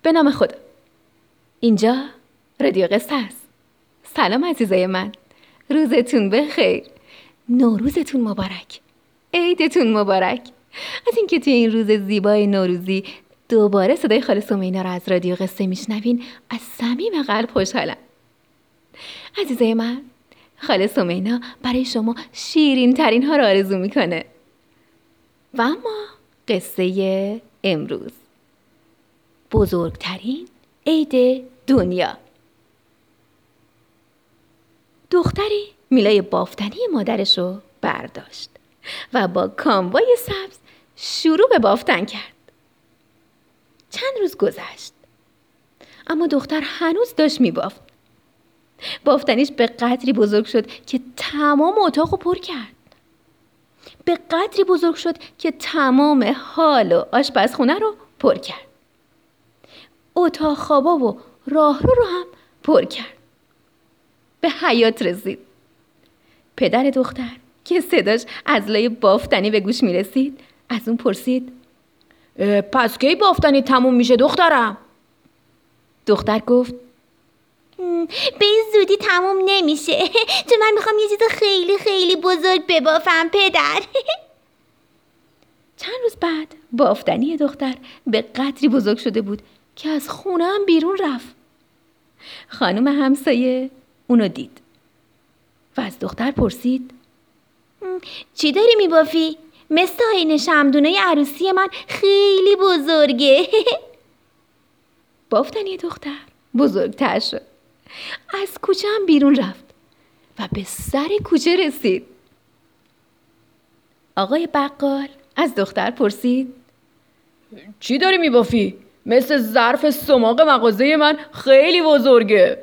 به نام خدا. اینجا رادیو قصه است. سلام عزیزای من، روزتون بخیر، نوروزتون مبارک، عیدتون مبارک. از اینکه توی این روز زیبای نوروزی دوباره صدای خاله سمینا رو از رادیو قصه میشنوین از صمیم قلب خوشحالم. عزیزای من، خاله سمینا برای شما شیرین ترین ها رو آرزو میکنه. و اما قصه امروز، بزرگترین عید دنیا. دختری میلای بافتنی مادرش رو برداشت و با کاموای سبز شروع به بافتن کرد. چند روز گذشت اما دختر هنوز داشت میبافت. بافتنیش به قدری بزرگ شد که تمام اتاق رو پر کرد. به قدری بزرگ شد که تمام هال و آشپزخونه رو پر کرد. اتاق خوابا و راهرو رو هم پر کرد. به حیاط رسید. پدر دختر که صداش از لای بافتنی به گوش میرسید از اون پرسید: پس کی بافتنی تموم میشه دخترم؟ دختر گفت: به این زودی تموم نمیشه چون من میخوام یه چیز خیلی خیلی بزرگ ببافم پدر. چند روز بعد بافتنی دختر به قدری بزرگ شده بود که از خونه هم بیرون رفت. خانم همسایه اونو دید و از دختر پرسید: چی داری میبافی؟ مثل آینه شمعدونای عروسی من خیلی بزرگه. بافتنی دختر بزرگتر شد، از کوچه هم بیرون رفت و به سر کوچه رسید. آقای بقال از دختر پرسید: چی داری میبافی؟ مثل ظرف سماق مغازه من خیلی بزرگه.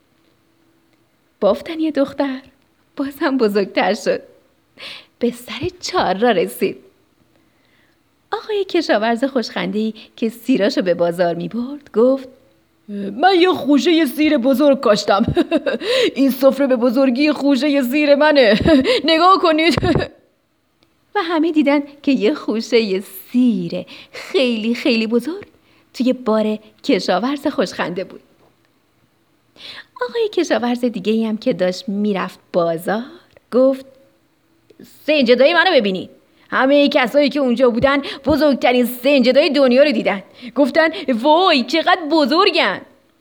بافتنی دختر باز هم بزرگتر شد، به سر 4 را رسید. آقای کشاورز خوشخنده‌ای که سیراشو به بازار میبرد گفت: من یه خوشه سیر بزرگ کاشتم. این سفره به بزرگی خوشه سیر منه. نگاه کنید. و همه دیدن که یه خوشه سیر خیلی خیلی بزرگ توی بار کشاورز خوشخنده بود. آقای کشاورز دیگه‌ای هم که داشت میرفت بازار گفت: سنجدای منو ببینید. همه کسایی که اونجا بودن بزرگترین سنجدای دنیا رو دیدن. گفتن وای چقدر بزرگن.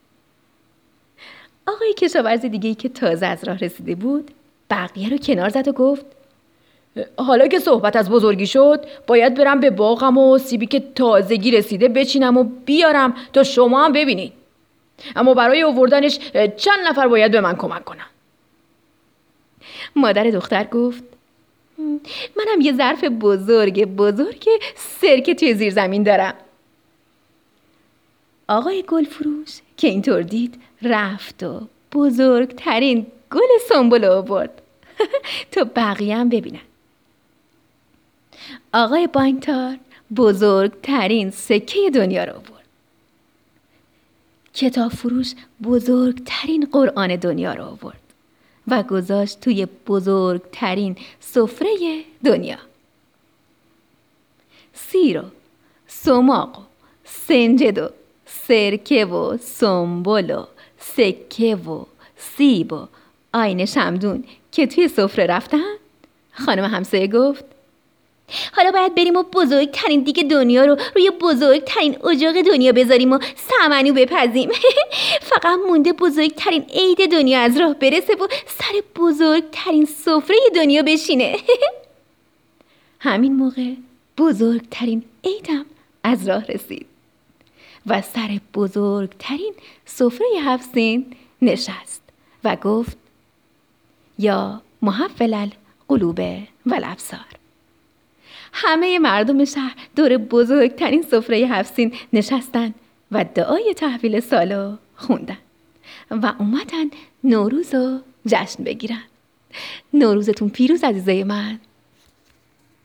آقای کشاورز دیگه‌ای که تازه از راه رسیده بود بقیه رو کنار زد و گفت: حالا که صحبت از بزرگی شد باید برم به باغم و سیبی که تازگی رسیده بچینم و بیارم تا شما هم ببینید. اما برای آوردنش چند نفر باید به من کمک کنن. مادر دختر گفت: منم یه ظرف بزرگ سرکه توی زیر زمین دارم. آقای گلفروش که اینطور دید رفت و بزرگترین گل سنبل آورد تا بقیه هم ببینن. آقای بانکدار بزرگترین سکه دنیا رو آورد. کتاب فروش بزرگترین قرآن دنیا رو آورد و گذاشت توی بزرگترین سفره دنیا. سیر و سماق و سنجد و سرکه و سنبل و سکه و سیب و آینه شمعدون که توی سفره رفتن، خانم همسایه گفت: حالا باید بریم و بزرگترین دیگ دنیا رو روی بزرگترین اجاق دنیا بذاریم و سمنو بپزیم. فقط مونده بزرگترین عید دنیا از راه برسه و سر بزرگترین سفره دنیا بشینه. همین موقع بزرگترین عیدم از راه رسید و سر بزرگترین سفره 7 سین نشست و گفت: یا محول القلوب والابصار. همه مردم شهر دور بزرگترین سفره 7 سین نشستن و دعای تحویل سالو خوندن و اومدن نوروز رو جشن بگیرن. نوروزتون پیروز عزیزای من.